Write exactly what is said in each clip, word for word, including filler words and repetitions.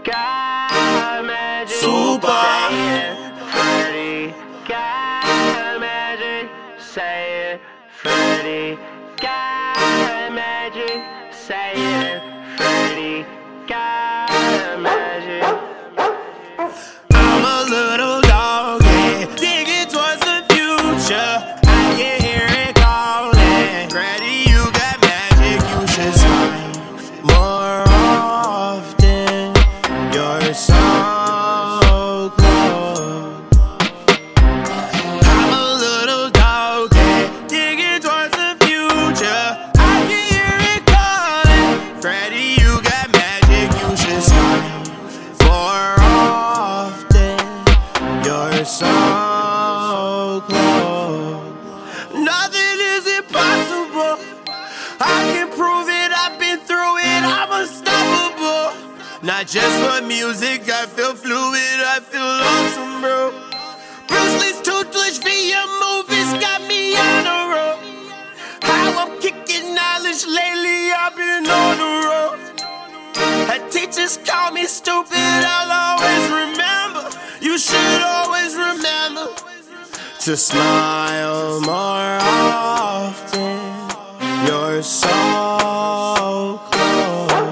got magic. Super. Say it, Freddie got magic. Say it, Freddie got magic. Say it, Freddie got magic. I'm a little dog, yeah, digging towards the future. I can hear it calling. Freddie, you got magic, you should smile more often. You're so close. I'm a little dog, yeah, digging towards the future. I can hear it calling. Freddie, you got magic, you should smile more often. You're so close. Nothing is impossible. I can prove it, I've been through it, I'm unstoppable. Not just for music, I feel fluid, I feel awesome, bro. Bruce Lee's toothless via movies got me on the road. How I'm kicking knowledge lately, I've been on the road. And teachers call me stupid, I'll always remember. You should always remember to smile more often. You're so close.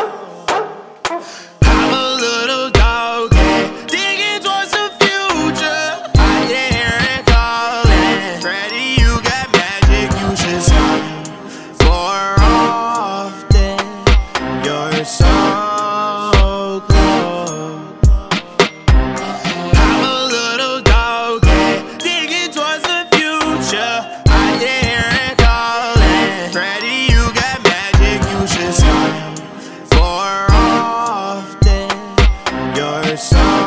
I'm a little dog, yeah, digging towards the future. I can hear it calling. Freddie, you got magic, you should smile more often. You're so close. I'm a little dog, yeah, digging towards the future. I can hear it calling. Freddie, you got magic, you should smile more often. You're so